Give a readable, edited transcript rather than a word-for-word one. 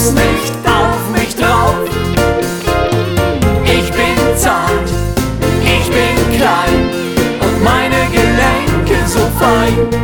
kommst nicht auf mich drauf. Ich bin zart, ich bin klein und meine Gelenke so fein.